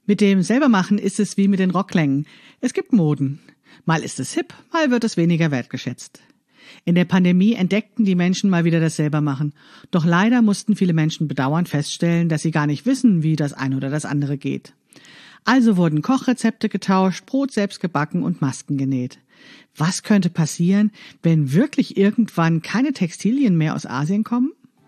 Mit dem Selbermachen ist es wie mit den Rocklängen. Es gibt Moden. Mal ist es hip, mal wird es weniger wertgeschätzt. In der Pandemie entdeckten die Menschen mal wieder das Selbermachen. Doch leider mussten viele Menschen bedauernd feststellen, dass sie gar nicht wissen, wie das eine oder das andere geht. Also wurden Kochrezepte getauscht, Brot selbst gebacken und Masken genäht. Was könnte passieren, wenn wirklich irgendwann keine Textilien mehr aus Asien kommen?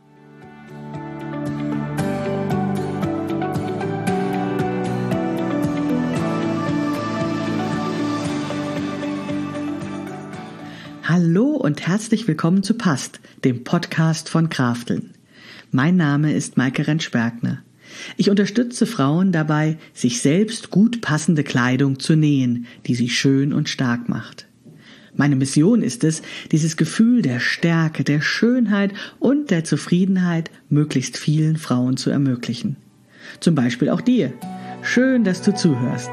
Hallo und herzlich willkommen zu Past, dem Podcast von Krafteln. Mein Name ist Maike Rentsch-Bergner. Ich unterstütze Frauen dabei, sich selbst gut passende Kleidung zu nähen, die sie schön und stark macht. Meine Mission ist es, dieses Gefühl der Stärke, der Schönheit und der Zufriedenheit möglichst vielen Frauen zu ermöglichen. Zum Beispiel auch dir. Schön, dass du zuhörst.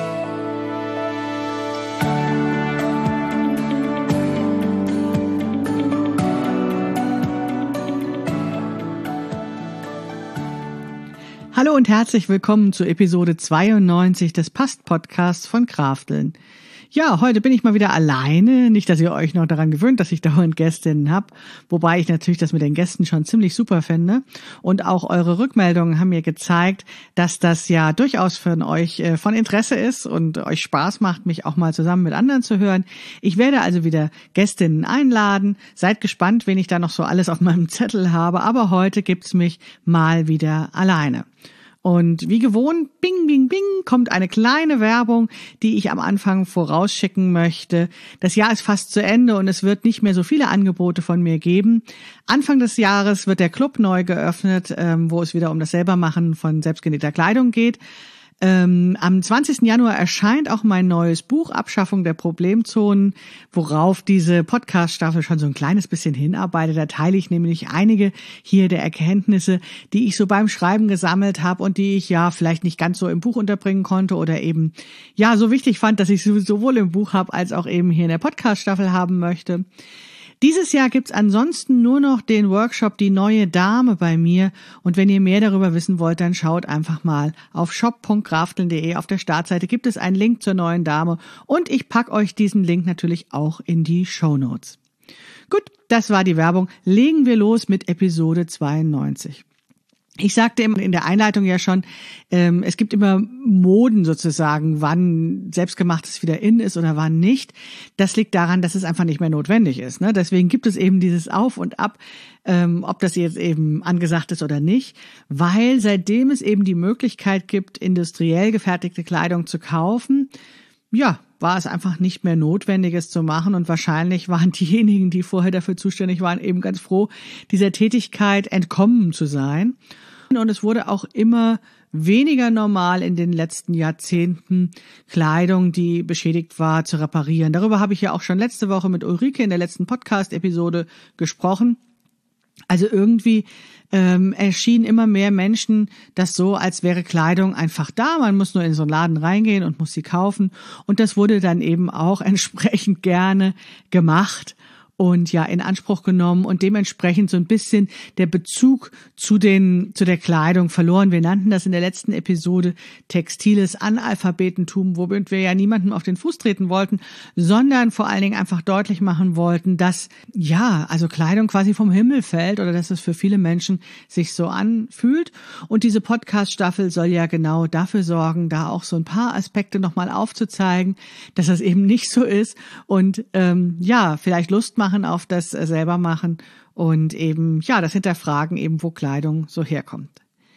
Hallo und herzlich willkommen zu Episode 92 des Past-Podcasts von Krafteln. Ja, heute bin ich mal wieder alleine. Nicht, dass ihr euch noch daran gewöhnt, dass ich dauernd Gästinnen habe. Wobei ich natürlich das mit den Gästen schon ziemlich super finde. Und auch eure Rückmeldungen haben mir gezeigt, dass das ja durchaus für euch von Interesse ist und euch Spaß macht, mich auch mal zusammen mit anderen zu hören. Ich werde also wieder Gästinnen einladen. Seid gespannt, wen ich da noch so alles auf meinem Zettel habe. Aber heute gibt's mich mal wieder alleine. Und wie gewohnt, bing, bing, bing, kommt eine kleine Werbung, die ich am Anfang vorausschicken möchte. Das Jahr ist fast zu Ende und es wird nicht mehr so viele Angebote von mir geben. Anfang des Jahres wird der Club neu geöffnet, wo es wieder um das Selbermachen von selbstgenähter Kleidung geht. Am 20. Januar erscheint auch mein neues Buch Abschaffung der Problemzonen, worauf diese Podcast-Staffel schon so ein kleines bisschen hinarbeitet. Da teile ich nämlich einige hier der Erkenntnisse, die ich so beim Schreiben gesammelt habe und die ich ja vielleicht nicht ganz so im Buch unterbringen konnte oder eben ja so wichtig fand, dass ich sie sowohl im Buch habe als auch eben hier in der Podcast-Staffel haben möchte. Dieses Jahr gibt's ansonsten nur noch den Workshop Die neue Dame bei mir und wenn ihr mehr darüber wissen wollt, dann schaut einfach mal auf shop.krafteln.de. Auf der Startseite gibt es einen Link zur neuen Dame und ich pack euch diesen Link natürlich auch in die Shownotes. Gut, das war die Werbung. Legen wir los mit Episode 92. Ich sagte in der Einleitung ja schon, es gibt immer Moden sozusagen, wann Selbstgemachtes wieder in ist oder wann nicht. Das liegt daran, dass es einfach nicht mehr notwendig ist. Ne? Deswegen gibt es eben dieses Auf und Ab, ob das jetzt eben angesagt ist oder nicht, weil seitdem es eben die Möglichkeit gibt, industriell gefertigte Kleidung zu kaufen, ja, war es einfach nicht mehr notwendig, es zu machen und wahrscheinlich waren diejenigen, die vorher dafür zuständig waren, eben ganz froh, dieser Tätigkeit entkommen zu sein. Und es wurde auch immer weniger normal in den letzten Jahrzehnten, Kleidung, die beschädigt war, zu reparieren. Darüber habe ich ja auch schon letzte Woche mit Ulrike in der letzten Podcast-Episode gesprochen. Also irgendwie erschienen immer mehr Menschen das so, als wäre Kleidung einfach da. Man muss nur in so einen Laden reingehen und muss sie kaufen. Und das wurde dann eben auch entsprechend gerne gemacht und ja in Anspruch genommen und dementsprechend so ein bisschen der Bezug zu der Kleidung verloren. Wir nannten das in der letzten Episode textiles Analphabetentum, womit wir ja niemandem auf den Fuß treten wollten, sondern vor allen Dingen einfach deutlich machen wollten, dass ja, also Kleidung quasi vom Himmel fällt oder dass es für viele Menschen sich so anfühlt. Und diese Podcast-Staffel soll ja genau dafür sorgen, da auch so ein paar Aspekte nochmal aufzuzeigen, dass das eben nicht so ist und ja, vielleicht Lust machen auf das Selbermachen und eben, ja, das Hinterfragen eben, wo Kleidung so herkommt.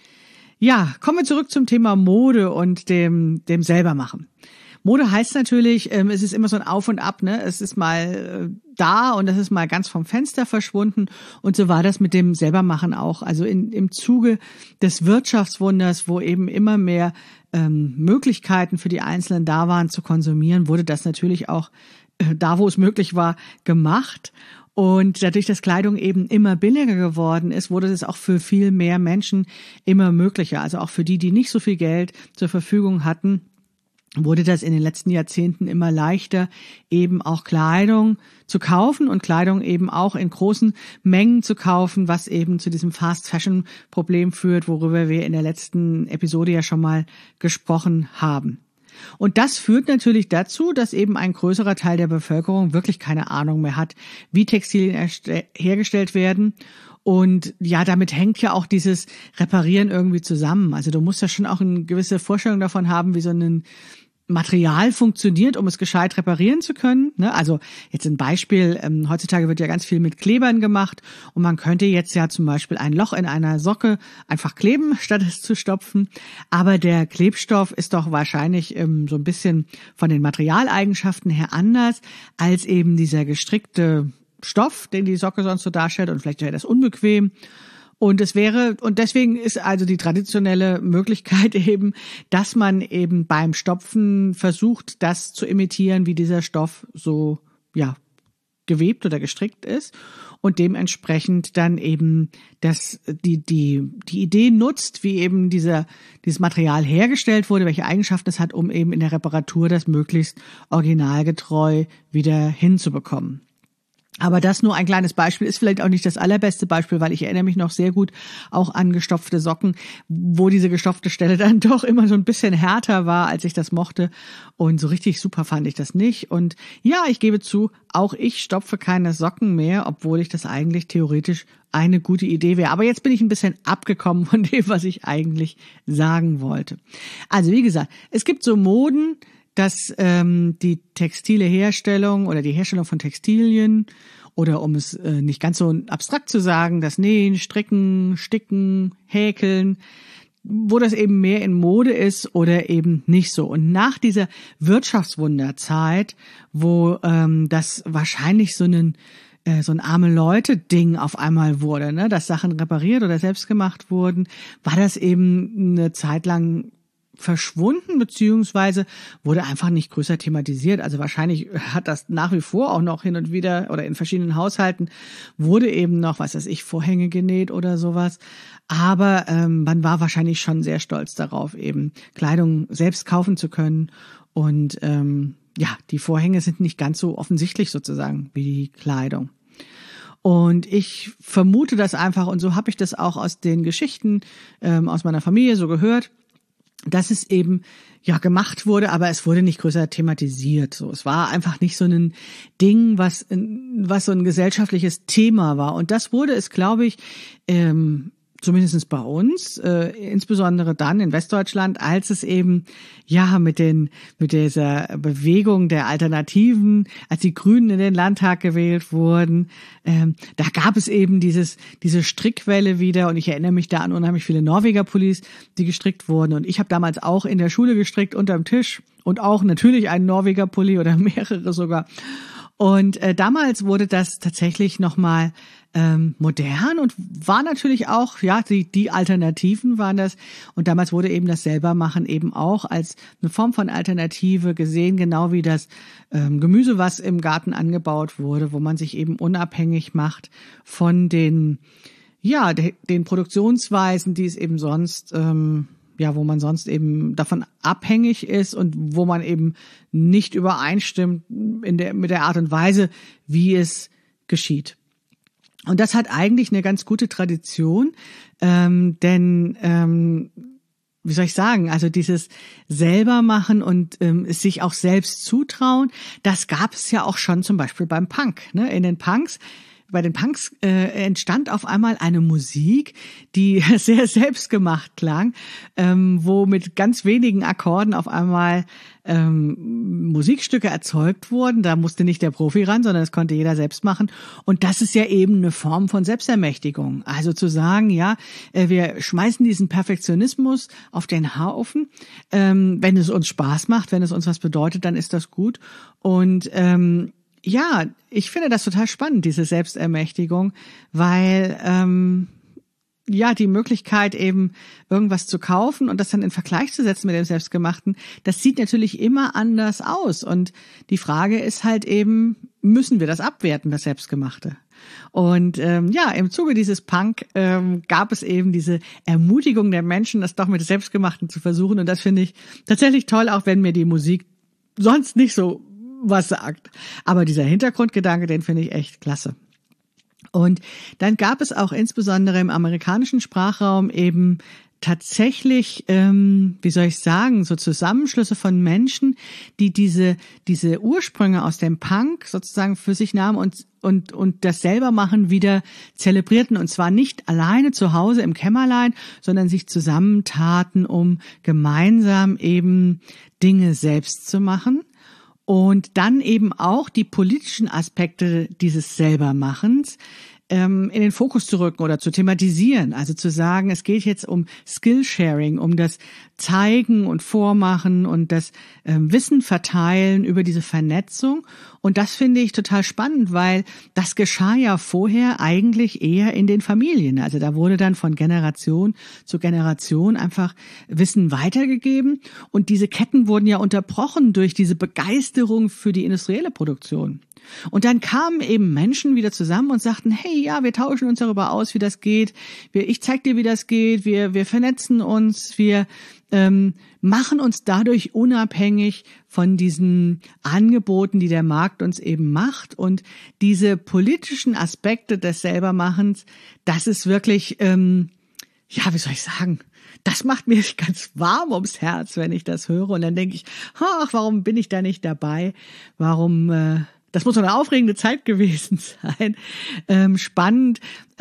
Ja, kommen wir zurück zum Thema Mode und dem Selbermachen. Mode heißt natürlich, es ist immer so ein Auf und Ab, ne? Es ist mal da und es ist mal ganz vom Fenster verschwunden und so war das mit dem Selbermachen auch. Also im Zuge des Wirtschaftswunders, wo eben immer mehr Möglichkeiten für die Einzelnen da waren zu konsumieren, wurde das natürlich auch da, wo es möglich war, gemacht. Und dadurch, dass Kleidung eben immer billiger geworden ist, wurde es auch für viel mehr Menschen immer möglicher. Also auch für die, die nicht so viel Geld zur Verfügung hatten, wurde das in den letzten Jahrzehnten immer leichter, eben auch Kleidung zu kaufen und Kleidung eben auch in großen Mengen zu kaufen, was eben zu diesem Fast-Fashion-Problem führt, worüber wir in der letzten Episode ja schon mal gesprochen haben. Und das führt natürlich dazu, dass eben ein größerer Teil der Bevölkerung wirklich keine Ahnung mehr hat, wie Textilien hergestellt werden. Und ja, damit hängt ja auch dieses Reparieren irgendwie zusammen. Also du musst ja schon auch eine gewisse Vorstellung davon haben, wie so ein Material funktioniert, um es gescheit reparieren zu können. Also jetzt ein Beispiel, heutzutage wird ja ganz viel mit Klebern gemacht und man könnte jetzt ja zum Beispiel ein Loch in einer Socke einfach kleben, statt es zu stopfen. Aber der Klebstoff ist doch wahrscheinlich so ein bisschen von den Materialeigenschaften her anders als eben dieser gestrickte Stoff, den die Socke sonst so darstellt, und vielleicht wäre das unbequem. Und deswegen ist also die traditionelle Möglichkeit eben, dass man eben beim Stopfen versucht, das zu imitieren, wie dieser Stoff so, ja, gewebt oder gestrickt ist, und dementsprechend dann eben die Idee nutzt, wie eben dieses Material hergestellt wurde, welche Eigenschaften es hat, um eben in der Reparatur das möglichst originalgetreu wieder hinzubekommen. Aber das nur ein kleines Beispiel, ist vielleicht auch nicht das allerbeste Beispiel, weil ich erinnere mich noch sehr gut auch an gestopfte Socken, wo diese gestopfte Stelle dann doch immer so ein bisschen härter war, als ich das mochte. Und so richtig super fand ich das nicht. Und ja, ich gebe zu, auch ich stopfe keine Socken mehr, obwohl ich das eigentlich theoretisch eine gute Idee wäre. Aber jetzt bin ich ein bisschen abgekommen von dem, was ich eigentlich sagen wollte. Also wie gesagt, es gibt so Moden, dass die textile Herstellung oder die Herstellung von Textilien, oder um es nicht ganz so abstrakt zu sagen, das Nähen, Stricken, Sticken, Häkeln, wo das eben mehr in Mode ist oder eben nicht so. Und nach dieser Wirtschaftswunderzeit, wo das wahrscheinlich so ein arme Leute-Ding auf einmal wurde, ne, dass Sachen repariert oder selbst gemacht wurden, war das eben eine Zeit lang verschwunden, beziehungsweise wurde einfach nicht größer thematisiert. Also wahrscheinlich hat das nach wie vor auch noch hin und wieder oder in verschiedenen Haushalten wurde eben noch, was weiß ich, Vorhänge genäht oder sowas. Aber man war wahrscheinlich schon sehr stolz darauf, eben Kleidung selbst kaufen zu können. Und ja, die Vorhänge sind nicht ganz so offensichtlich sozusagen wie die Kleidung. Und ich vermute das einfach, und so habe ich das auch aus den Geschichten aus meiner Familie so gehört, dass es eben ja gemacht wurde, aber es wurde nicht größer thematisiert. So, es war einfach nicht so ein Ding, was so ein gesellschaftliches Thema war. Und das wurde es, glaube ich, zumindest bei uns, insbesondere dann in Westdeutschland, als es eben ja mit dieser Bewegung der Alternativen, als die Grünen in den Landtag gewählt wurden, da gab es eben diese Strickwelle wieder, und ich erinnere mich da an unheimlich viele Norweger-Pullis, die gestrickt wurden, und ich habe damals auch in der Schule gestrickt unterm Tisch und auch natürlich einen Norweger-Pulli oder mehrere sogar. Und damals wurde das tatsächlich nochmal modern und war natürlich auch, ja, die Alternativen waren das. Und damals wurde eben das Selbermachen eben auch als eine Form von Alternative gesehen, genau wie das Gemüse, was im Garten angebaut wurde, wo man sich eben unabhängig macht von den Produktionsweisen, die es eben sonst wo man sonst eben davon abhängig ist und wo man eben nicht übereinstimmt mit der Art und Weise, wie es geschieht. Und das hat eigentlich eine ganz gute Tradition, denn wie soll ich sagen, also dieses Selbermachen und es sich auch selbst zutrauen, das gab es ja auch schon zum Beispiel beim Punk. Ne? Bei den Punks entstand auf einmal eine Musik, die sehr selbstgemacht klang, wo mit ganz wenigen Akkorden auf einmal Musikstücke erzeugt wurden. Da musste nicht der Profi ran, sondern das konnte jeder selbst machen. Und das ist ja eben eine Form von Selbstermächtigung. Also zu sagen, ja, wir schmeißen diesen Perfektionismus auf den Haufen. Wenn es uns Spaß macht, wenn es uns was bedeutet, dann ist das gut. Und ja, ich finde das total spannend, diese Selbstermächtigung, weil die Möglichkeit eben irgendwas zu kaufen und das dann in Vergleich zu setzen mit dem Selbstgemachten, das sieht natürlich immer anders aus. Und die Frage ist halt eben, müssen wir das abwerten, das Selbstgemachte? Und im Zuge dieses Punk gab es eben diese Ermutigung der Menschen, das doch mit Selbstgemachten zu versuchen. Und das finde ich tatsächlich toll, auch wenn mir die Musik sonst nicht so was sagt. Aber dieser Hintergrundgedanke, den finde ich echt klasse. Und dann gab es auch insbesondere im amerikanischen Sprachraum eben tatsächlich, so Zusammenschlüsse von Menschen, die diese Ursprünge aus dem Punk sozusagen für sich nahmen und das Selbermachen wieder zelebrierten, und zwar nicht alleine zu Hause im Kämmerlein, sondern sich zusammentaten, um gemeinsam eben Dinge selbst zu machen. Und dann eben auch die politischen Aspekte dieses Selbermachens in den Fokus zu rücken oder zu thematisieren. Also zu sagen, es geht jetzt um Skillsharing, um das Zeigen und Vormachen und das Wissen verteilen über diese Vernetzung. Und das finde ich total spannend, weil das geschah ja vorher eigentlich eher in den Familien. Also da wurde dann von Generation zu Generation einfach Wissen weitergegeben. Und diese Ketten wurden ja unterbrochen durch diese Begeisterung für die industrielle Produktion. Und dann kamen eben Menschen wieder zusammen und sagten, hey, ja, wir tauschen uns darüber aus, wie das geht. Ich zeig dir, wie das geht. Wir vernetzen uns. Wir machen uns dadurch unabhängig von diesen Angeboten, die der Markt uns eben macht. Und diese politischen Aspekte des Selbermachens, das ist wirklich, das macht mir ganz warm ums Herz, wenn ich das höre. Und dann denke ich, ach, warum bin ich da nicht dabei? Das muss so eine aufregende Zeit gewesen sein. Spannend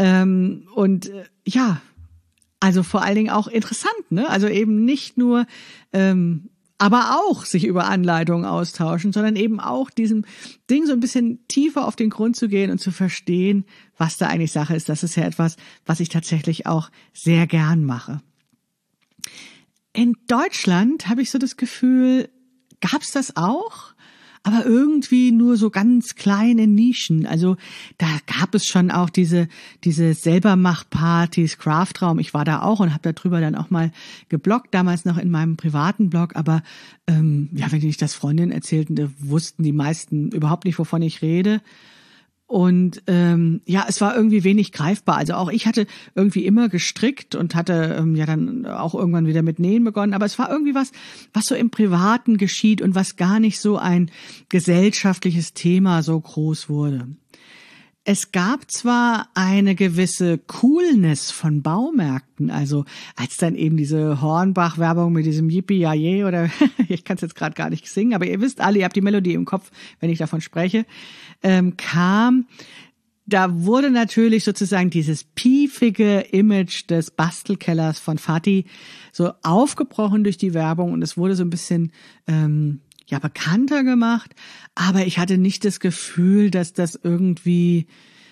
also vor allen Dingen auch interessant, ne? Also eben nicht nur, aber auch sich über Anleitungen austauschen, sondern eben auch diesem Ding so ein bisschen tiefer auf den Grund zu gehen und zu verstehen, was da eigentlich Sache ist. Das ist ja etwas, was ich tatsächlich auch sehr gern mache. In Deutschland habe ich so das Gefühl, gab's das auch? Aber irgendwie nur so ganz kleine Nischen. Also da gab es schon auch diese Selbermachpartys, Craftraum. Ich war da auch und habe darüber dann auch mal gebloggt, damals noch in meinem privaten Blog. Aber wenn ich das Freundinnen erzählten, da wussten die meisten überhaupt nicht, wovon ich rede. Und es war irgendwie wenig greifbar. Also auch ich hatte irgendwie immer gestrickt und hatte dann auch irgendwann wieder mit Nähen begonnen. Aber es war irgendwie was so im Privaten geschieht und was gar nicht so ein gesellschaftliches Thema so groß wurde. Es gab zwar eine gewisse Coolness von Baumärkten, also als dann eben diese Hornbach-Werbung mit diesem Yippie-Yay oder ich kann es jetzt gerade gar nicht singen, aber ihr wisst alle, ihr habt die Melodie im Kopf, wenn ich davon spreche, kam. Da wurde natürlich sozusagen dieses piefige Image des Bastelkellers von Fatih so aufgebrochen durch die Werbung und es wurde so ein bisschen bekannter gemacht, aber ich hatte nicht das Gefühl, dass das irgendwie,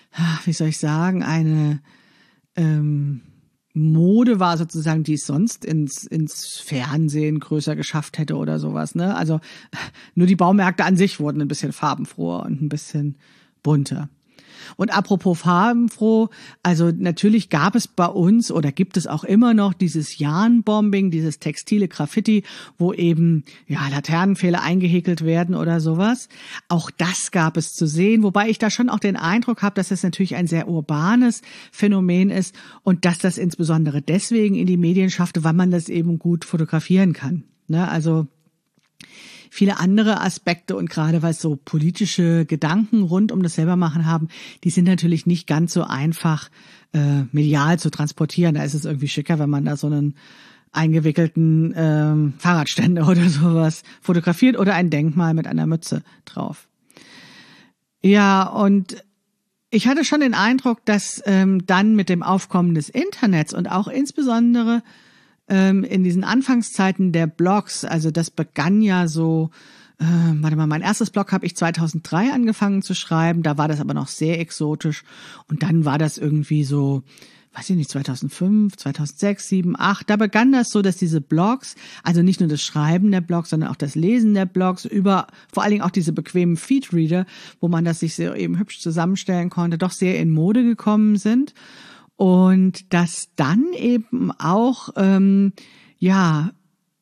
eine Mode war sozusagen, die es sonst ins Fernsehen größer geschafft hätte oder sowas, ne? Also nur die Baumärkte an sich wurden ein bisschen farbenfroher und ein bisschen bunter. Und apropos farbenfroh, also natürlich gab es bei uns oder gibt es auch immer noch dieses Yarnbombing, dieses textile Graffiti, wo eben Laternenpfähle eingehäkelt werden oder sowas. Auch das gab es zu sehen, wobei ich da schon auch den Eindruck habe, dass es natürlich ein sehr urbanes Phänomen ist und dass das insbesondere deswegen in die Medien schaffte, weil man das eben gut fotografieren kann. Ne? Also viele andere Aspekte und gerade was so politische Gedanken rund um das Selbermachen haben, die sind natürlich nicht ganz so einfach medial zu transportieren. Da ist es irgendwie schicker, wenn man da so einen eingewickelten Fahrradständer oder sowas fotografiert oder ein Denkmal mit einer Mütze drauf. Ja, und ich hatte schon den Eindruck, dass dann mit dem Aufkommen des Internets und auch insbesondere in diesen Anfangszeiten der Blogs, also das begann ja so, mein erstes Blog habe ich 2003 angefangen zu schreiben, da war das aber noch sehr exotisch und dann war das irgendwie so, 2005, 2006, 2007, 2008, da begann das so, dass diese Blogs, also nicht nur das Schreiben der Blogs, sondern auch das Lesen der Blogs, vor allen Dingen auch diese bequemen Feedreader, wo man das sich so eben hübsch zusammenstellen konnte, doch sehr in Mode gekommen sind. Und dass dann eben auch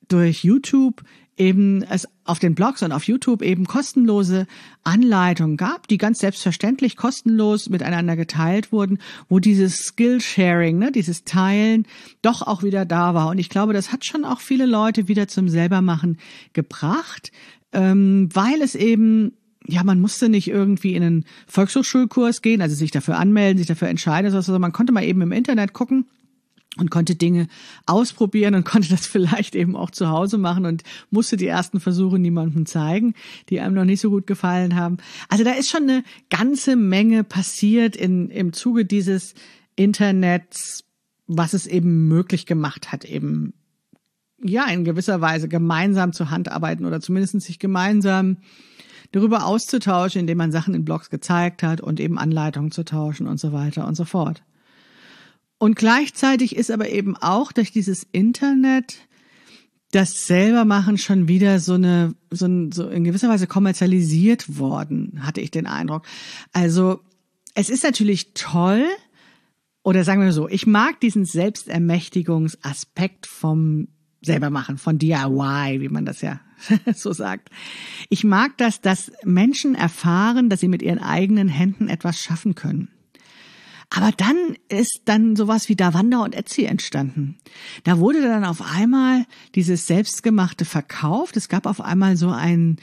durch YouTube eben es auf den Blogs und auf YouTube eben kostenlose Anleitungen gab, die ganz selbstverständlich kostenlos miteinander geteilt wurden, wo dieses Skillsharing, ne, dieses Teilen doch auch wieder da war. Und ich glaube, das hat schon auch viele Leute wieder zum Selbermachen gebracht, weil es eben, ja, man musste nicht irgendwie in einen Volkshochschulkurs gehen, also sich dafür anmelden, sich dafür entscheiden, sondern man konnte mal eben im Internet gucken und konnte Dinge ausprobieren und konnte das vielleicht eben auch zu Hause machen und musste die ersten Versuche niemandem zeigen, die einem noch nicht so gut gefallen haben. Also da ist schon eine ganze Menge passiert im Zuge dieses Internets, was es eben möglich gemacht hat, eben ja in gewisser Weise gemeinsam zu handarbeiten oder zumindest sich gemeinsam darüber auszutauschen, indem man Sachen in Blogs gezeigt hat und eben Anleitungen zu tauschen und so weiter und so fort. Und gleichzeitig ist aber eben auch durch dieses Internet das Selbermachen schon wieder so in gewisser Weise kommerzialisiert worden, hatte ich den Eindruck. Also es ist natürlich toll, oder sagen wir so, ich mag diesen Selbstermächtigungsaspekt vom Selbermachen, von DIY, wie man das ja so sagt. Ich mag das, dass Menschen erfahren, dass sie mit ihren eigenen Händen etwas schaffen können. Aber dann ist dann sowas wie Davanda und Etsy entstanden. Da wurde dann auf einmal dieses Selbstgemachte verkauft. Es gab auf einmal so einen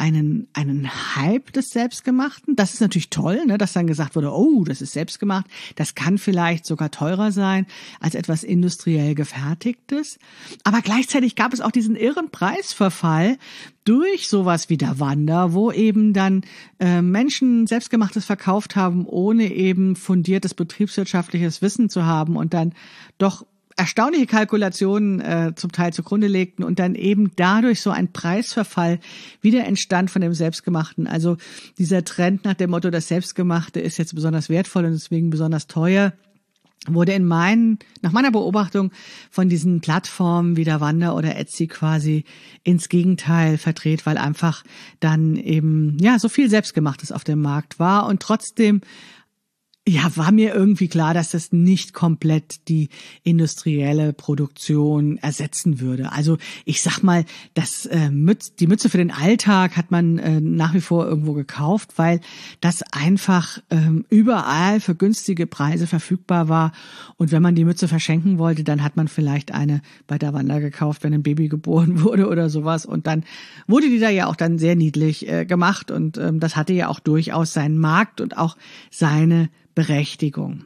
Hype des Selbstgemachten. Das ist natürlich toll, ne, dass dann gesagt wurde, oh, das ist selbstgemacht. Das kann vielleicht sogar teurer sein als etwas industriell gefertigtes. Aber gleichzeitig gab es auch diesen irren Preisverfall durch sowas wie Davanda, wo eben dann Menschen Selbstgemachtes verkauft haben, ohne eben fundiertes betriebswirtschaftliches Wissen zu haben und dann doch erstaunliche Kalkulationen zum Teil zugrunde legten und dann eben dadurch so ein Preisverfall wieder entstand von dem Selbstgemachten. Also dieser Trend nach dem Motto, das Selbstgemachte ist jetzt besonders wertvoll und deswegen besonders teuer, wurde nach meiner Beobachtung von diesen Plattformen wie Davanda oder Etsy quasi ins Gegenteil verdreht, weil einfach dann eben, ja, so viel Selbstgemachtes auf dem Markt war und trotzdem, ja, war mir irgendwie klar, dass das nicht komplett die industrielle Produktion ersetzen würde. Also ich sag mal, die Mütze für den Alltag hat man nach wie vor irgendwo gekauft, weil das einfach überall für günstige Preise verfügbar war. Und wenn man die Mütze verschenken wollte, dann hat man vielleicht eine bei Davanda gekauft, wenn ein Baby geboren wurde oder sowas. Und dann wurde die da ja auch dann sehr niedlich gemacht. Und das hatte ja auch durchaus seinen Markt und auch seine Berechtigung.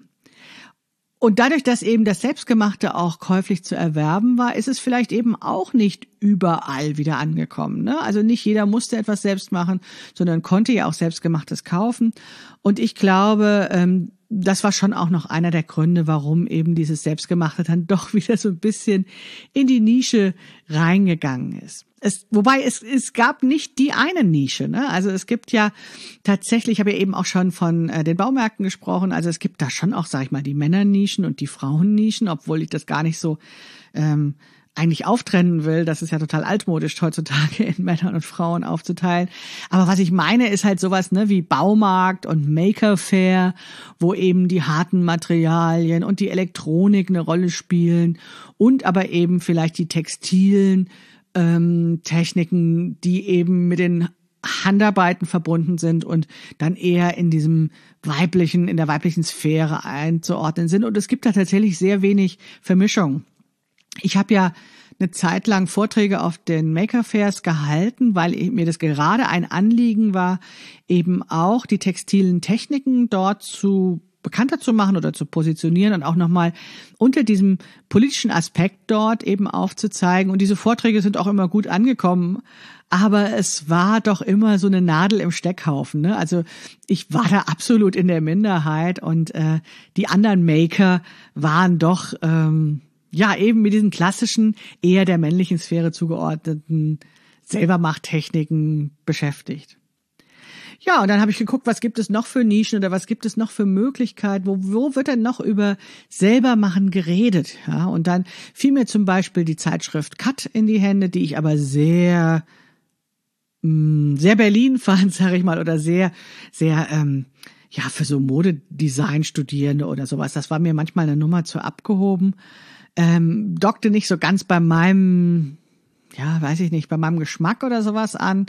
Und dadurch, dass eben das Selbstgemachte auch käuflich zu erwerben war, ist es vielleicht eben auch nicht überall wieder angekommen, ne? Also nicht jeder musste etwas selbst machen, sondern konnte ja auch Selbstgemachtes kaufen. Und ich glaube, das war schon auch noch einer der Gründe, warum eben dieses Selbstgemachte dann doch wieder so ein bisschen in die Nische reingegangen ist. Wobei es gab nicht die eine Nische, ne? Also es gibt ja tatsächlich, ich habe ja eben auch schon von den Baumärkten gesprochen, also es gibt da schon auch, sag ich mal, die Männernischen und die Frauennischen, obwohl ich das gar nicht so eigentlich auftrennen will. Das ist ja total altmodisch heutzutage in Männern und Frauen aufzuteilen. Aber was ich meine, ist halt sowas, ne, wie Baumarkt und Maker Faire, wo eben die harten Materialien und die Elektronik eine Rolle spielen und aber eben vielleicht die textilen Techniken, die eben mit den Handarbeiten verbunden sind und dann eher in der weiblichen Sphäre einzuordnen sind. Und es gibt da tatsächlich sehr wenig Vermischung. Ich habe ja eine Zeit lang Vorträge auf den Maker Fairs gehalten, weil mir das gerade ein Anliegen war, eben auch die textilen Techniken dort bekannter zu machen oder zu positionieren und auch nochmal unter diesem politischen Aspekt dort eben aufzuzeigen. Und diese Vorträge sind auch immer gut angekommen, aber es war doch immer so eine Nadel im Steckhaufen, ne? Also ich war da absolut in der Minderheit und die anderen Maker waren doch eben mit diesen klassischen, eher der männlichen Sphäre zugeordneten Selbermachttechniken beschäftigt. Ja, und dann habe ich geguckt, was gibt es noch für Nischen oder was gibt es noch für Möglichkeiten, wo wird denn noch über Selbermachen geredet? Ja, und dann fiel mir zum Beispiel die Zeitschrift Cut in die Hände, die ich aber sehr Berlin fand, sage ich mal, oder sehr für so Modedesign-Studierende oder sowas. Das war mir manchmal eine Nummer zu abgehoben. Dockte nicht so ganz bei meinem ja, weiß ich nicht, bei meinem Geschmack oder sowas an.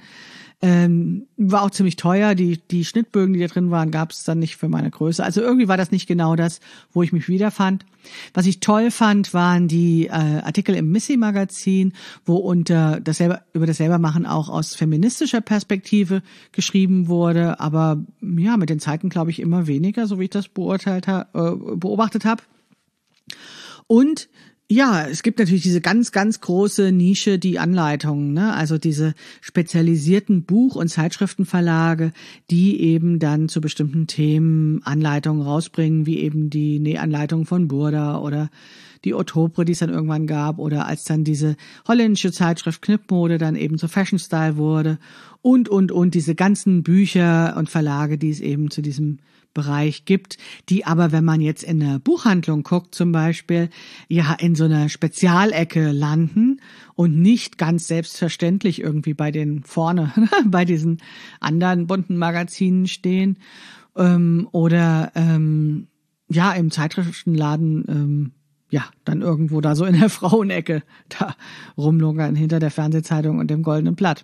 War auch ziemlich teuer. Die Schnittbögen, die da drin waren, gab es dann nicht für meine Größe. Also irgendwie war das nicht genau das, wo ich mich wiederfand. Was ich toll fand, waren die Artikel im Missy-Magazin, wo über das Selbermachen auch aus feministischer Perspektive geschrieben wurde. Aber ja, mit den Zeiten glaube ich immer weniger, so wie ich das beobachtet habe. Und ja, es gibt natürlich diese ganz, ganz große Nische, die Anleitungen, ne? Also diese spezialisierten Buch- und Zeitschriftenverlage, die eben dann zu bestimmten Themen Anleitungen rausbringen, wie eben die Nähanleitung von Burda oder die Ottobre, die es dann irgendwann gab, oder als dann diese holländische Zeitschrift Knipmode dann eben zu Fashion Style wurde und diese ganzen Bücher und Verlage, die es eben zu diesem Bereich gibt, die aber, wenn man jetzt in eine Buchhandlung guckt zum Beispiel, ja in so einer Spezialecke landen und nicht ganz selbstverständlich irgendwie bei den vorne, bei diesen anderen bunten Magazinen stehen oder ja im Zeitschriftenladen ja, dann irgendwo da so in der Frauenecke da rumlungern hinter der Fernsehzeitung und dem Goldenen Blatt.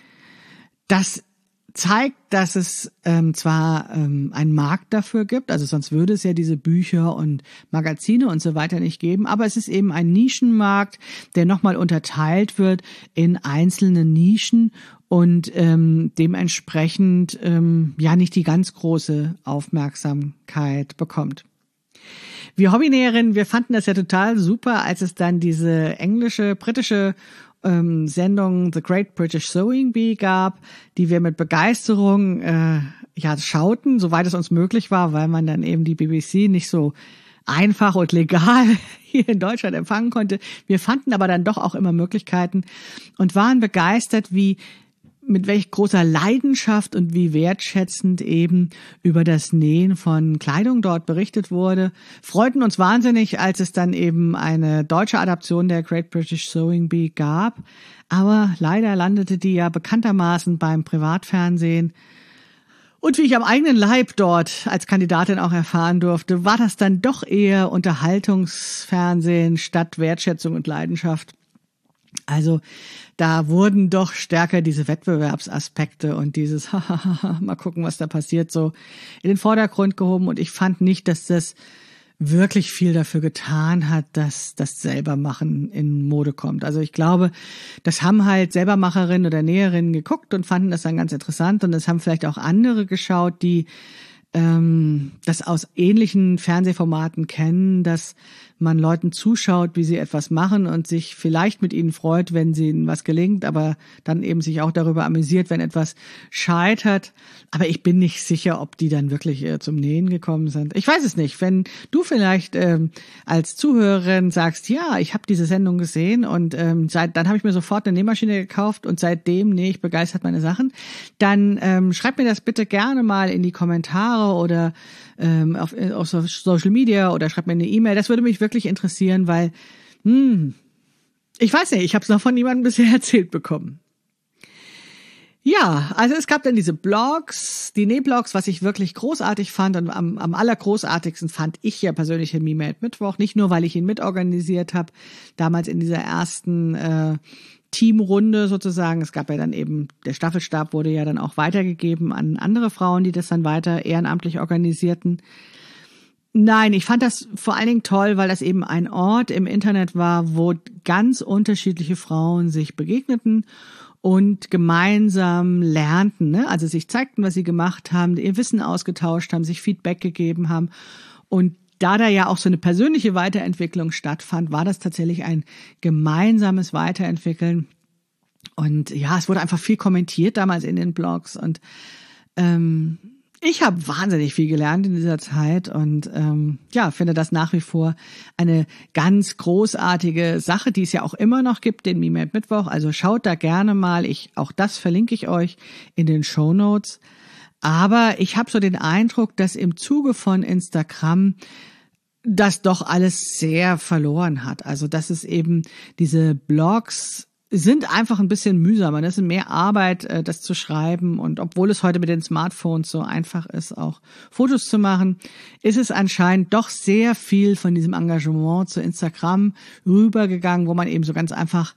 Das zeigt, dass es zwar einen Markt dafür gibt, also sonst würde es ja diese Bücher und Magazine und so weiter nicht geben, aber es ist eben ein Nischenmarkt, der nochmal unterteilt wird in einzelne Nischen und dementsprechend ja nicht die ganz große Aufmerksamkeit bekommt. Wir Hobbynäherinnen, wir fanden das ja total super, als es dann diese britische Sendung The Great British Sewing Bee gab, die wir mit Begeisterung ja schauten, soweit es uns möglich war, weil man dann eben die BBC nicht so einfach und legal hier in Deutschland empfangen konnte. Wir fanden aber dann doch auch immer Möglichkeiten und waren begeistert, mit welch großer Leidenschaft und wie wertschätzend eben über das Nähen von Kleidung dort berichtet wurde. Freuten uns wahnsinnig, als es dann eben eine deutsche Adaption der Great British Sewing Bee gab. Aber leider landete die ja bekanntermaßen beim Privatfernsehen. Und wie ich am eigenen Leib dort als Kandidatin auch erfahren durfte, war das dann doch eher Unterhaltungsfernsehen statt Wertschätzung und Leidenschaft. Also da wurden doch stärker diese Wettbewerbsaspekte und dieses mal gucken, was da passiert, so in den Vordergrund gehoben. Und ich fand nicht, dass das wirklich viel dafür getan hat, dass das Selbermachen in Mode kommt. Also ich glaube, das haben halt Selbermacherinnen oder Näherinnen geguckt und fanden das dann ganz interessant. Und das haben vielleicht auch andere geschaut, die das aus ähnlichen Fernsehformaten kennen, dass man Leuten zuschaut, wie sie etwas machen und sich vielleicht mit ihnen freut, wenn ihnen was gelingt, aber dann eben sich auch darüber amüsiert, wenn etwas scheitert. Aber ich bin nicht sicher, ob die dann wirklich zum Nähen gekommen sind. Ich weiß es nicht. Wenn du vielleicht als Zuhörerin sagst, ja, ich habe diese Sendung gesehen und dann habe ich mir sofort eine Nähmaschine gekauft und seitdem nähe ich begeistert meine Sachen, dann schreib mir das bitte gerne mal in die Kommentare oder auf Social Media oder schreib mir eine E-Mail. Das würde mich wirklich interessieren, weil ich weiß nicht, ich habe es noch von niemandem bisher erzählt bekommen. Ja, also es gab dann diese Blogs, die Nähblogs, was ich wirklich großartig fand und am allergroßartigsten fand ich ja persönlich den Me-Made Mittwoch, nicht nur, weil ich ihn mitorganisiert habe, damals in dieser ersten Teamrunde sozusagen. Es gab ja dann eben, der Staffelstab wurde ja dann auch weitergegeben an andere Frauen, die das dann weiter ehrenamtlich organisierten. Nein, ich fand das vor allen Dingen toll, weil das eben ein Ort im Internet war, wo ganz unterschiedliche Frauen sich begegneten und gemeinsam lernten, ne? Also sich zeigten, was sie gemacht haben, ihr Wissen ausgetauscht haben, sich Feedback gegeben haben. Und da ja auch so eine persönliche Weiterentwicklung stattfand, war das tatsächlich ein gemeinsames Weiterentwickeln. Und ja, es wurde einfach viel kommentiert damals in den Blogs. Und ich habe wahnsinnig viel gelernt in dieser Zeit und ja, finde das nach wie vor eine ganz großartige Sache, die es ja auch immer noch gibt, den Me-Made Mittwoch. Also schaut da gerne mal. Auch das verlinke ich euch in den Shownotes. Aber ich habe so den Eindruck, dass im Zuge von Instagram das doch alles sehr verloren hat. Also dass es eben diese Blogs sind einfach ein bisschen mühsamer. Das ist mehr Arbeit, das zu schreiben. Und obwohl es heute mit den Smartphones so einfach ist, auch Fotos zu machen, ist es anscheinend doch sehr viel von diesem Engagement zu Instagram rübergegangen, wo man eben so ganz einfach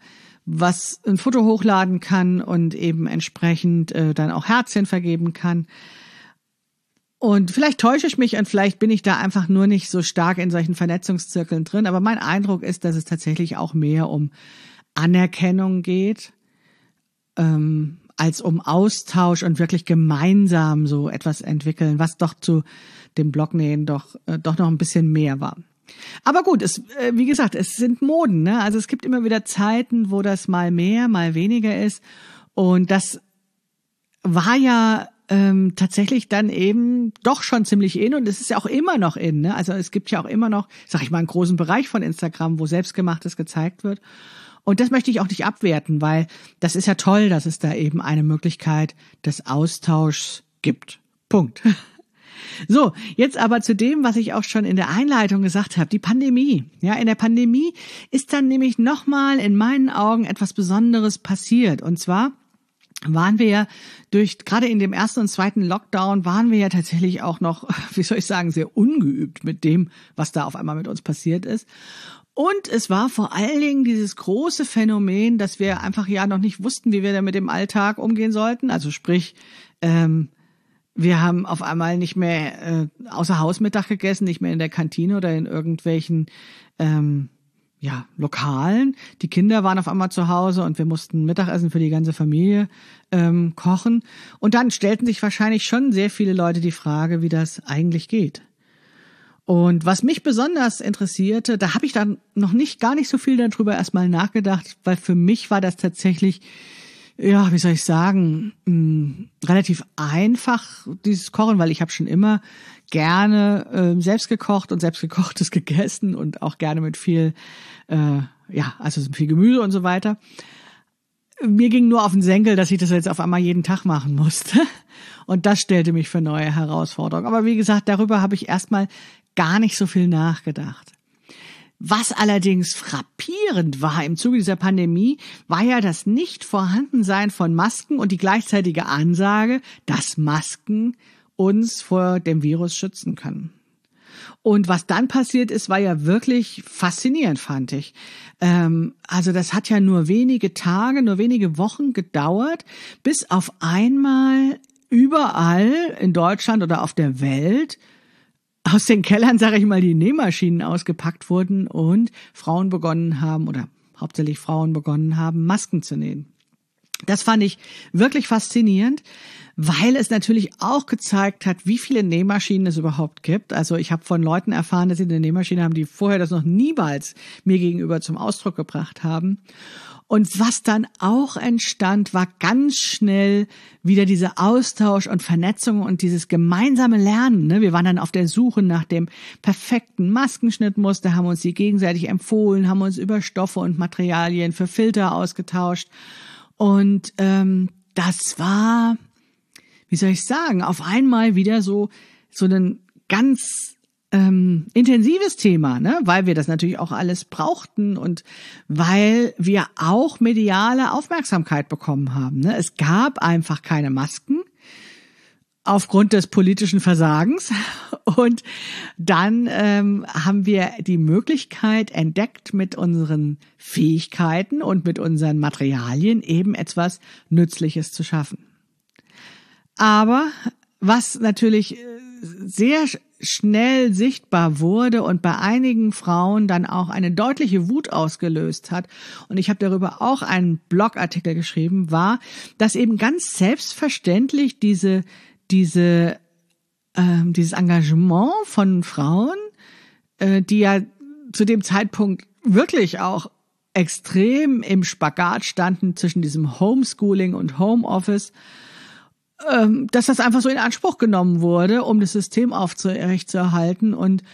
was ein Foto hochladen kann und eben entsprechend dann auch Herzchen vergeben kann. Und vielleicht täusche ich mich und vielleicht bin ich da einfach nur nicht so stark in solchen Vernetzungszirkeln drin. Aber mein Eindruck ist, dass es tatsächlich auch mehr um Anerkennung geht, als um Austausch und wirklich gemeinsam so etwas entwickeln, was doch zu dem Blognähen doch noch ein bisschen mehr war. Aber gut, wie gesagt, es sind Moden, ne? Also es gibt immer wieder Zeiten, wo das mal mehr, mal weniger ist. Und das war ja tatsächlich dann eben doch schon ziemlich in und es ist ja auch immer noch in, ne? Also es gibt ja auch immer noch, sag ich mal, einen großen Bereich von Instagram, wo Selbstgemachtes gezeigt wird. Und das möchte ich auch nicht abwerten, weil das ist ja toll, dass es da eben eine Möglichkeit des Austauschs gibt. Punkt. So, jetzt aber zu dem, was ich auch schon in der Einleitung gesagt habe, die Pandemie. Ja, in der Pandemie ist dann nämlich nochmal in meinen Augen etwas Besonderes passiert. Und zwar waren wir ja gerade in dem ersten und zweiten Lockdown waren wir ja tatsächlich auch noch, wie soll ich sagen, sehr ungeübt mit dem, was da auf einmal mit uns passiert ist. Und es war vor allen Dingen dieses große Phänomen, dass wir einfach ja noch nicht wussten, wie wir da mit dem Alltag umgehen sollten. Also sprich, wir haben auf einmal nicht mehr außer Haus Mittag gegessen, nicht mehr in der Kantine oder in irgendwelchen Lokalen. Die Kinder waren auf einmal zu Hause und wir mussten Mittagessen für die ganze Familie kochen. Und dann stellten sich wahrscheinlich schon sehr viele Leute die Frage, wie das eigentlich geht. Und was mich besonders interessierte, da habe ich dann noch gar nicht so viel darüber erstmal nachgedacht, weil für mich war das tatsächlich, ja, wie soll ich sagen, relativ einfach, dieses Kochen, weil ich habe schon immer gerne selbst gekocht und selbstgekochtes gegessen und auch gerne mit viel, also viel Gemüse und so weiter. Mir ging nur auf den Senkel, dass ich das jetzt auf einmal jeden Tag machen musste. Und das stellte mich für neue Herausforderungen. Aber wie gesagt, darüber habe ich erstmal gar nicht so viel nachgedacht. Was allerdings frappierend war im Zuge dieser Pandemie, war ja das Nicht-Vorhandensein von Masken und die gleichzeitige Ansage, dass Masken uns vor dem Virus schützen können. Und was dann passiert ist, war ja wirklich faszinierend, fand ich. Also das hat ja nur wenige Tage, nur wenige Wochen gedauert, bis auf einmal überall in Deutschland oder auf der Welt aus den Kellern, sage ich mal, die Nähmaschinen ausgepackt wurden und Frauen begonnen haben, oder hauptsächlich Frauen begonnen haben, Masken zu nähen. Das fand ich wirklich faszinierend, weil es natürlich auch gezeigt hat, wie viele Nähmaschinen es überhaupt gibt. Also ich habe von Leuten erfahren, dass sie eine Nähmaschine haben, die vorher das noch niemals mir gegenüber zum Ausdruck gebracht haben. Und was dann auch entstand, war ganz schnell wieder dieser Austausch und Vernetzung und dieses gemeinsame Lernen. Ne? Wir waren dann auf der Suche nach dem perfekten Maskenschnittmuster, haben uns die gegenseitig empfohlen, haben uns über Stoffe und Materialien für Filter ausgetauscht. Und das war, wie soll ich sagen, auf einmal wieder so ein ganz intensives Thema, ne? Weil wir das natürlich auch alles brauchten und weil wir auch mediale Aufmerksamkeit bekommen haben. Ne? Es gab einfach keine Masken aufgrund des politischen Versagens und dann haben wir die Möglichkeit entdeckt, mit unseren Fähigkeiten und mit unseren Materialien eben etwas Nützliches zu schaffen. Aber was natürlich sehr schnell sichtbar wurde und bei einigen Frauen dann auch eine deutliche Wut ausgelöst hat, und ich habe darüber auch einen Blogartikel geschrieben, war, dass eben ganz selbstverständlich dieses Engagement von Frauen, die ja zu dem Zeitpunkt wirklich auch extrem im Spagat standen zwischen diesem Homeschooling und Homeoffice, dass das einfach so in Anspruch genommen wurde, um das System aufrechtzuerhalten. Und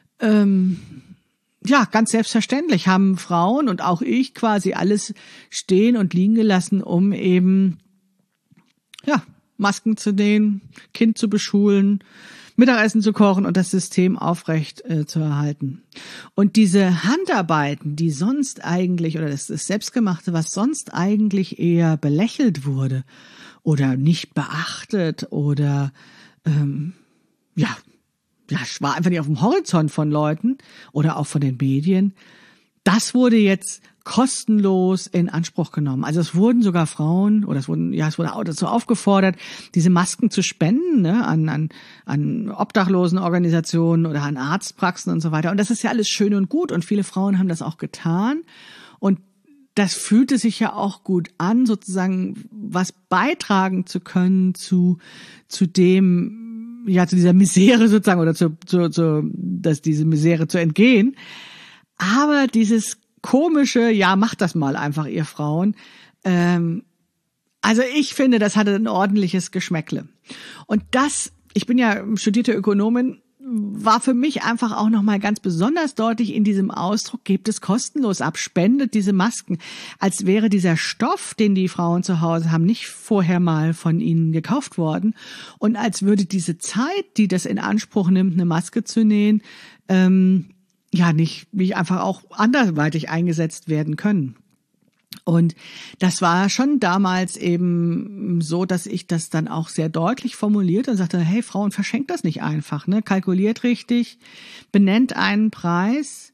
ganz selbstverständlich haben Frauen und auch ich quasi alles stehen und liegen gelassen, um eben Masken zu nähen, Kind zu beschulen, Mittagessen zu kochen und das System aufrecht zu erhalten. Und diese Handarbeiten, die sonst eigentlich, oder das Selbstgemachte, was sonst eigentlich eher belächelt wurde oder nicht beachtet oder war einfach nicht auf dem Horizont von Leuten oder auch von den Medien, das wurde jetzt kostenlos in Anspruch genommen. Also es wurden sogar Frauen, oder es wurde auch dazu aufgefordert, diese Masken zu spenden, ne, an Obdachlosenorganisationen oder an Arztpraxen und so weiter. Und das ist ja alles schön und gut und viele Frauen haben das auch getan. Und das fühlte sich ja auch gut an, sozusagen was beitragen zu können zu dem, ja, zu dieser Misere sozusagen oder dass diese Misere zu entgehen. Aber dieses komische, ja, macht das mal einfach, ihr Frauen. Also ich finde, das hatte ein ordentliches Geschmäckle. Und ich bin ja studierte Ökonomin, war für mich einfach auch nochmal ganz besonders deutlich in diesem Ausdruck, gebt es kostenlos ab, spendet diese Masken, als wäre dieser Stoff, den die Frauen zu Hause haben, nicht vorher mal von ihnen gekauft worden und als würde diese Zeit, die das in Anspruch nimmt, eine Maske zu nähen, nicht einfach auch anderweitig eingesetzt werden können. Und das war schon damals eben so, dass ich das dann auch sehr deutlich formuliert und sagte, hey Frauen, verschenkt das nicht einfach, ne? Kalkuliert richtig, benennt einen Preis,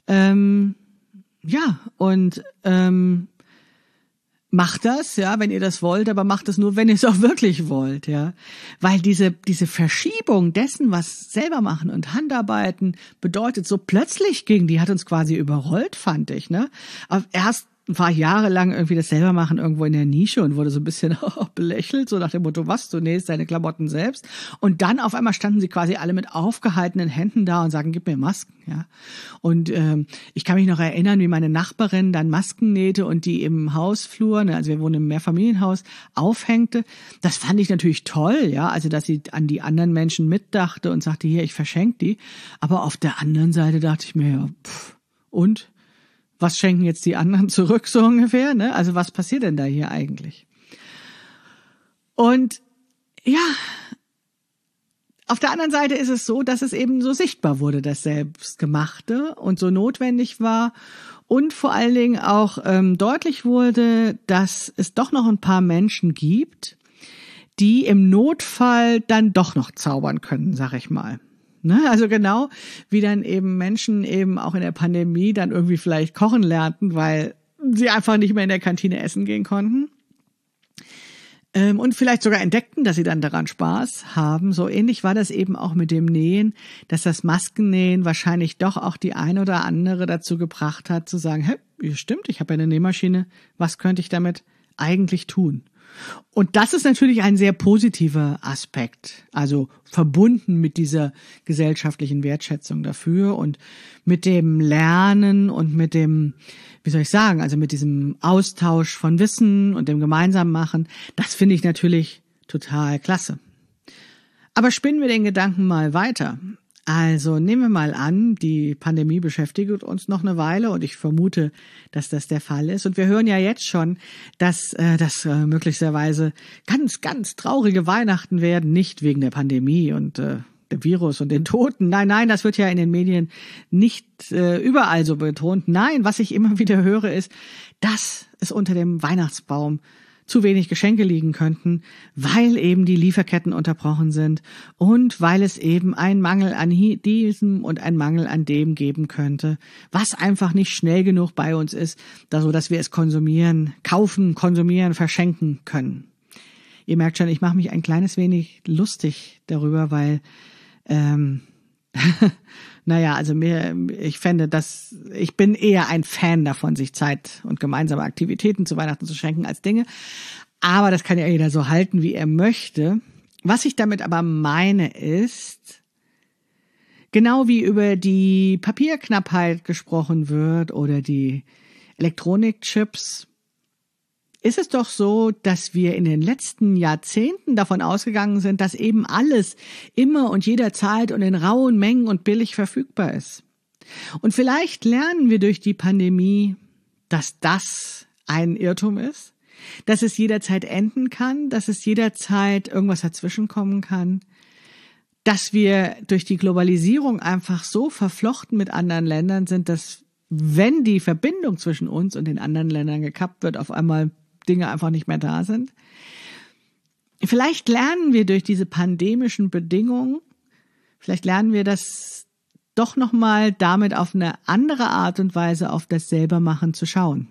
macht das, ja, wenn ihr das wollt, aber macht es nur, wenn ihr es auch wirklich wollt, ja. Weil diese Verschiebung dessen, was selber machen und Handarbeiten bedeutet, so plötzlich die hat uns quasi überrollt, fand ich, ne. Aber erst war jahrelang irgendwie das selber machen irgendwo in der Nische und wurde so ein bisschen belächelt, so nach dem Motto, was, du nähst deine Klamotten selbst. Und dann auf einmal standen sie quasi alle mit aufgehaltenen Händen da und sagen, gib mir Masken, ja. Und ich kann mich noch erinnern, wie meine Nachbarin dann Masken nähte und die im Hausflur, ne, also wir wohnen im Mehrfamilienhaus, aufhängte. Das fand ich natürlich toll, ja, also dass sie an die anderen Menschen mitdachte und sagte, hier, ich verschenke die. Aber auf der anderen Seite dachte ich mir, ja, und? Was schenken jetzt die anderen zurück, so ungefähr, ne? Also was passiert denn da hier eigentlich? Und ja, auf der anderen Seite ist es so, dass es eben so sichtbar wurde, das Selbstgemachte und so notwendig war und vor allen Dingen auch deutlich wurde, dass es doch noch ein paar Menschen gibt, die im Notfall dann doch noch zaubern können, sag ich mal. Ne? Also genau wie dann eben Menschen eben auch in der Pandemie dann irgendwie vielleicht kochen lernten, weil sie einfach nicht mehr in der Kantine essen gehen konnten. Und vielleicht sogar entdeckten, dass sie dann daran Spaß haben. So ähnlich war das eben auch mit dem Nähen, dass das Maskennähen wahrscheinlich doch auch die ein oder andere dazu gebracht hat, zu sagen, hey, stimmt, ich habe ja eine Nähmaschine, was könnte ich damit eigentlich tun? Und das ist natürlich ein sehr positiver Aspekt, also verbunden mit dieser gesellschaftlichen Wertschätzung dafür und mit dem Lernen und mit dem, wie soll ich sagen, also mit diesem Austausch von Wissen und dem gemeinsamen Machen. Das finde ich natürlich total klasse. Aber spinnen wir den Gedanken mal weiter. Also nehmen wir mal an, die Pandemie beschäftigt uns noch eine Weile und ich vermute, dass das der Fall ist. Und wir hören ja jetzt schon, dass das möglicherweise ganz, ganz traurige Weihnachten werden, nicht wegen der Pandemie und dem Virus und den Toten. Nein, das wird ja in den Medien nicht überall so betont. Nein, was ich immer wieder höre, ist, dass es unter dem Weihnachtsbaum zu wenig Geschenke liegen könnten, weil eben die Lieferketten unterbrochen sind und weil es eben einen Mangel an diesem und einen Mangel an dem geben könnte, was einfach nicht schnell genug bei uns ist, so dass wir es kaufen, konsumieren, verschenken können. Ihr merkt schon, ich mache mich ein kleines wenig lustig darüber, weil ich bin eher ein Fan davon, sich Zeit und gemeinsame Aktivitäten zu Weihnachten zu schenken als Dinge. Aber das kann ja jeder so halten, wie er möchte. Was ich damit aber meine ist, genau wie über die Papierknappheit gesprochen wird oder die Elektronikchips, ist es doch so, dass wir in den letzten Jahrzehnten davon ausgegangen sind, dass eben alles immer und jederzeit und in rauen Mengen und billig verfügbar ist. Und vielleicht lernen wir durch die Pandemie, dass das ein Irrtum ist, dass es jederzeit enden kann, dass es jederzeit irgendwas dazwischenkommen kann, dass wir durch die Globalisierung einfach so verflochten mit anderen Ländern sind, dass wenn die Verbindung zwischen uns und den anderen Ländern gekappt wird, auf einmal Dinge einfach nicht mehr da sind. Vielleicht lernen wir durch diese pandemischen Bedingungen, vielleicht lernen wir, dass doch nochmal damit auf eine andere Art und Weise auf das Selbermachen zu schauen.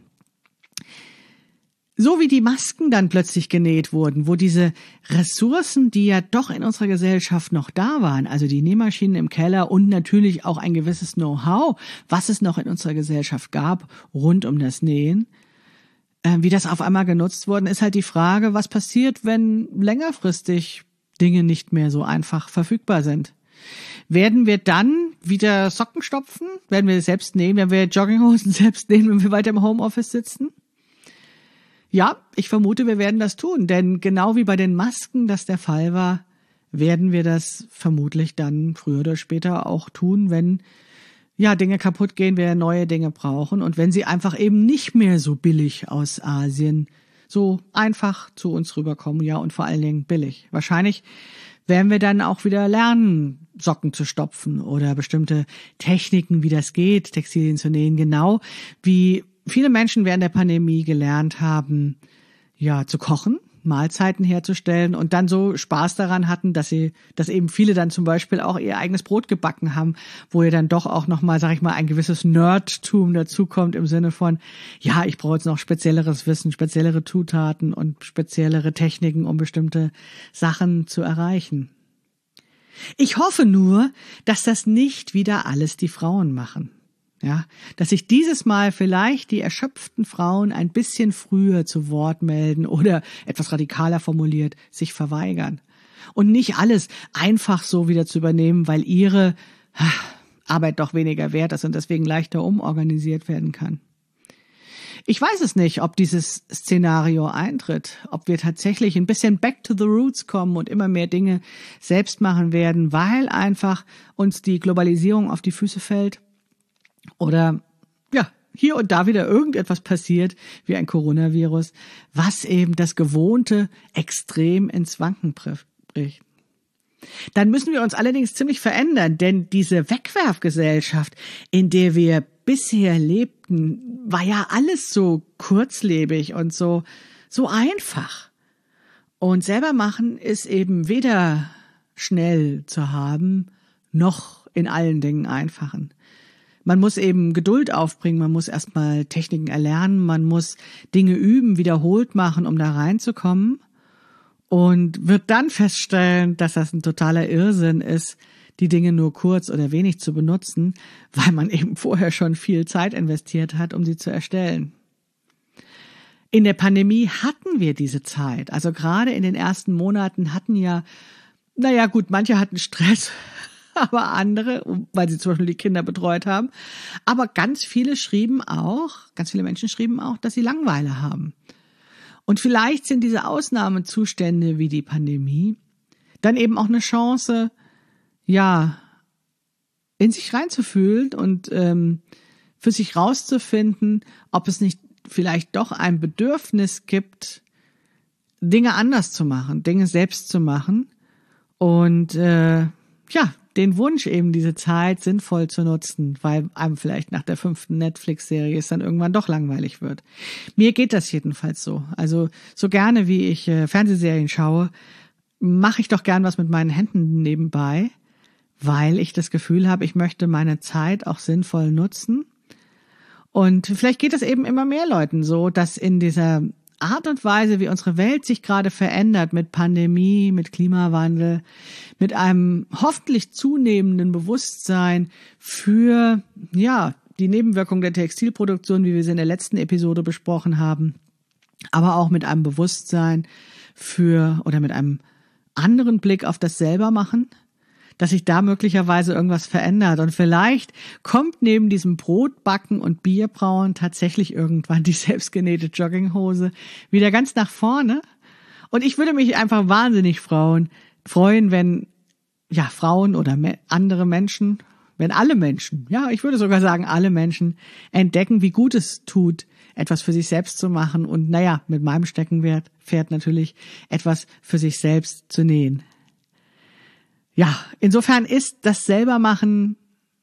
So wie die Masken dann plötzlich genäht wurden, wo diese Ressourcen, die ja doch in unserer Gesellschaft noch da waren, also die Nähmaschinen im Keller und natürlich auch ein gewisses Know-how, was es noch in unserer Gesellschaft gab, rund um das Nähen, wie das auf einmal genutzt worden, ist halt die Frage, was passiert, wenn längerfristig Dinge nicht mehr so einfach verfügbar sind. Werden wir dann wieder Socken stopfen? Werden wir selbst nähen? Werden wir Jogginghosen selbst nähen, wenn wir weiter im Homeoffice sitzen? Ja, ich vermute, wir werden das tun, denn genau wie bei den Masken das der Fall war, werden wir das vermutlich dann früher oder später auch tun, wenn Dinge kaputt gehen, wir neue Dinge brauchen und wenn sie einfach eben nicht mehr so billig aus Asien so einfach zu uns rüberkommen, ja, und vor allen Dingen billig. Wahrscheinlich werden wir dann auch wieder lernen, Socken zu stopfen oder bestimmte Techniken, wie das geht, Textilien zu nähen, genau wie viele Menschen während der Pandemie gelernt haben, zu kochen, Mahlzeiten herzustellen und dann so Spaß daran hatten, dass eben viele dann zum Beispiel auch ihr eigenes Brot gebacken haben, wo ihr dann doch auch nochmal, ein gewisses Nerdtum dazukommt im Sinne von, ich brauche jetzt noch spezielleres Wissen, speziellere Zutaten und speziellere Techniken, um bestimmte Sachen zu erreichen. Ich hoffe nur, dass das nicht wieder alles die Frauen machen. Ja, dass sich dieses Mal vielleicht die erschöpften Frauen ein bisschen früher zu Wort melden oder etwas radikaler formuliert, sich verweigern. Und nicht alles einfach so wieder zu übernehmen, weil ihre Arbeit doch weniger wert ist und deswegen leichter umorganisiert werden kann. Ich weiß es nicht, ob dieses Szenario eintritt, ob wir tatsächlich ein bisschen back to the roots kommen und immer mehr Dinge selbst machen werden, weil einfach uns die Globalisierung auf die Füße fällt. Oder hier und da wieder irgendetwas passiert, wie ein Coronavirus, was eben das Gewohnte extrem ins Wanken bricht. Dann müssen wir uns allerdings ziemlich verändern, denn diese Wegwerfgesellschaft, in der wir bisher lebten, war ja alles so kurzlebig und so einfach. Und selber machen ist eben weder schnell zu haben, noch in allen Dingen einfachen. Man muss eben Geduld aufbringen, man muss erstmal Techniken erlernen, man muss Dinge üben, wiederholt machen, um da reinzukommen und wird dann feststellen, dass das ein totaler Irrsinn ist, die Dinge nur kurz oder wenig zu benutzen, weil man eben vorher schon viel Zeit investiert hat, um sie zu erstellen. In der Pandemie hatten wir diese Zeit, also gerade in den ersten Monaten hatten manche hatten Stress, aber andere, weil sie zum Beispiel die Kinder betreut haben. Aber ganz viele Menschen schrieben auch, dass sie Langeweile haben. Und vielleicht sind diese Ausnahmezustände wie die Pandemie dann eben auch eine Chance, in sich reinzufühlen und für sich rauszufinden, ob es nicht vielleicht doch ein Bedürfnis gibt, Dinge anders zu machen, Dinge selbst zu machen und den Wunsch eben diese Zeit sinnvoll zu nutzen, weil einem vielleicht nach der 5. Netflix-Serie es dann irgendwann doch langweilig wird. Mir geht das jedenfalls so. Also so gerne wie ich Fernsehserien schaue, mache ich doch gern was mit meinen Händen nebenbei, weil ich das Gefühl habe, ich möchte meine Zeit auch sinnvoll nutzen. Und vielleicht geht es eben immer mehr Leuten so, dass in dieser Art und Weise, wie unsere Welt sich gerade verändert mit Pandemie, mit Klimawandel, mit einem hoffentlich zunehmenden Bewusstsein für, die Nebenwirkung der Textilproduktion, wie wir sie in der letzten Episode besprochen haben, aber auch mit einem Bewusstsein mit einem anderen Blick auf das Selbermachen, dass sich da möglicherweise irgendwas verändert. Und vielleicht kommt neben diesem Brotbacken und Bierbrauen tatsächlich irgendwann die selbstgenähte Jogginghose wieder ganz nach vorne. Und ich würde mich einfach wahnsinnig freuen, wenn Frauen oder andere Menschen, wenn alle Menschen, ich würde sogar sagen alle Menschen, entdecken, wie gut es tut, etwas für sich selbst zu machen und mit meinem Steckenpferd natürlich etwas für sich selbst zu nähen. Ja, insofern ist das Selbermachen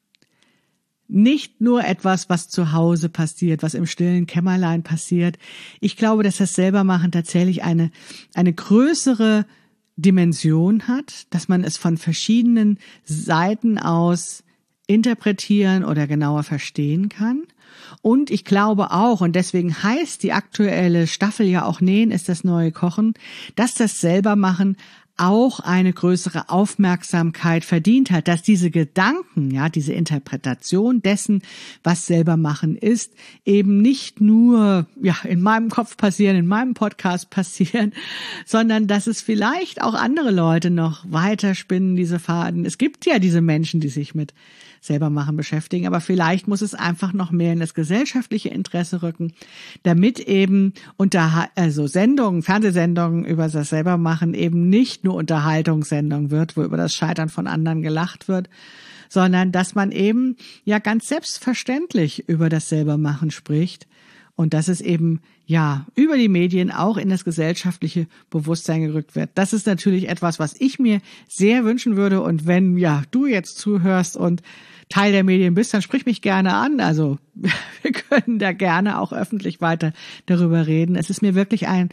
nicht nur etwas, was zu Hause passiert, was im stillen Kämmerlein passiert. Ich glaube, dass das Selbermachen tatsächlich eine größere Dimension hat, dass man es von verschiedenen Seiten aus interpretieren oder genauer verstehen kann. Und ich glaube auch, und deswegen heißt die aktuelle Staffel ja auch Nähen ist das neue Kochen, dass das Selbermachen auch eine größere Aufmerksamkeit verdient hat, dass diese Gedanken, ja, diese Interpretation dessen, was Selbermachen ist, eben nicht nur, ja, in meinem Kopf passieren, in meinem Podcast passieren, sondern dass es vielleicht auch andere Leute noch weiterspinnen, diese Faden. Es gibt ja diese Menschen, die sich mit Selbermachen beschäftigen, aber vielleicht muss es einfach noch mehr in das gesellschaftliche Interesse rücken, damit eben Sendungen, Fernsehsendungen über das Selbermachen eben nicht nur Unterhaltungssendung wird, wo über das Scheitern von anderen gelacht wird, sondern dass man eben ja ganz selbstverständlich über das Selbermachen spricht und dass es eben ja über die Medien auch in das gesellschaftliche Bewusstsein gerückt wird. Das ist natürlich etwas, was ich mir sehr wünschen würde, und wenn ja du jetzt zuhörst und Teil der Medien bist, dann sprich mich gerne an. Also wir können da gerne auch öffentlich weiter darüber reden. Es ist mir wirklich ein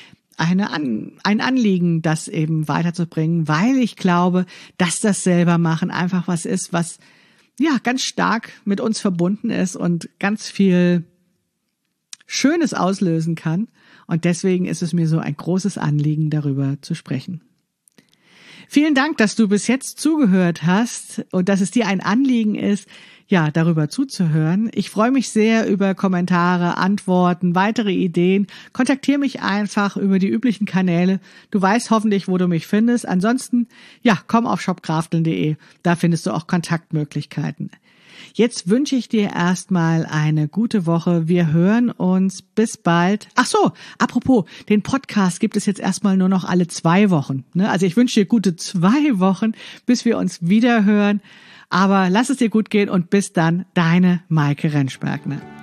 Anliegen, das eben weiterzubringen, weil ich glaube, dass das Selbermachen einfach was ist, was ja ganz stark mit uns verbunden ist und ganz viel Schönes auslösen kann. Und deswegen ist es mir so ein großes Anliegen, darüber zu sprechen. Vielen Dank, dass du bis jetzt zugehört hast und dass es dir ein Anliegen ist, ja, darüber zuzuhören. Ich freue mich sehr über Kommentare, Antworten, weitere Ideen. Kontaktiere mich einfach über die üblichen Kanäle. Du weißt hoffentlich, wo du mich findest. Ansonsten, ja, komm auf shopkrafteln.de. Da findest du auch Kontaktmöglichkeiten. Jetzt wünsche ich dir erstmal eine gute Woche. Wir hören uns. Bis bald. Ach so, apropos, den Podcast gibt es jetzt erstmal nur noch alle 2 Wochen. Also ich wünsche dir gute 2 Wochen, bis wir uns wieder hören. Aber lass es dir gut gehen und bis dann, deine Maike Rentschbergner.